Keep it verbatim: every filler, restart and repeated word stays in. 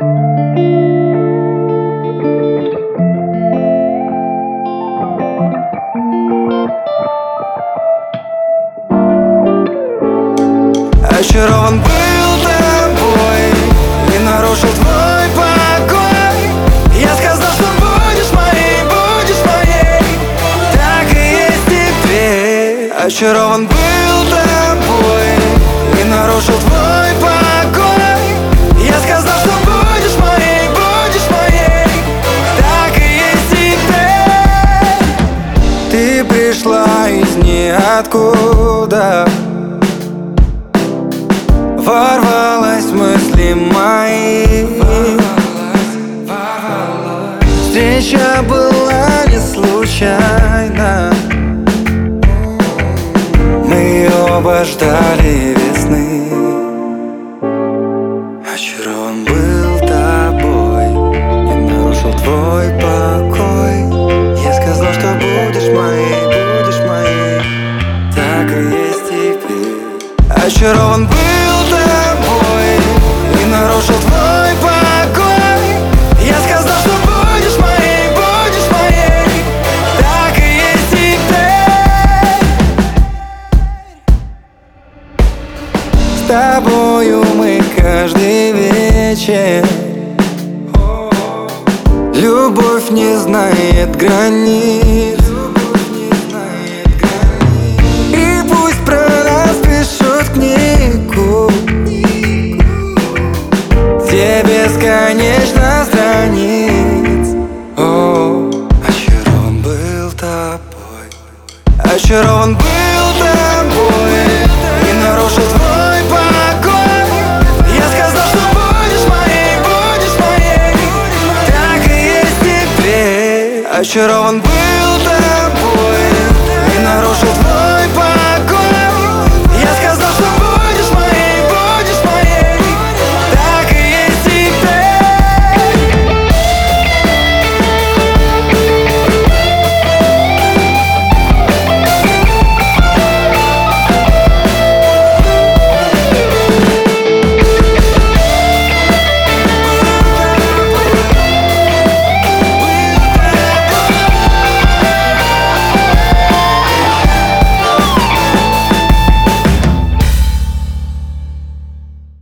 Очарован был тобой и нарушил твой покой. Я сказал, что будешь моей, будешь моей. Так и есть теперь. Очарован был тобой и нарушил твой покой. Я сказал, что будешь моей, будешь моей. Так и есть теперь. Ты пришла из ниоткуда, ворвалась в мысли мои. Встреча была не случайна. Мы оба ждали весны. Очарован был тобой и нарушил твой покой. Я сказал, что будешь моей, будешь моей. Так и есть теперь. Очарован был тобой и нарушил твой покой. Я сказал, что будешь моей, будешь моей. Так и есть теперь. С тобою мы каждый вечер. Любовь не знает границ. И пусть про нас пишут книгу, где бесконечно страниц. О, очарован был тобой. Очарован был тобой и нарушил твой покой. Я сказал, что будешь моей, будешь моей. Так и есть теперь. Очарован был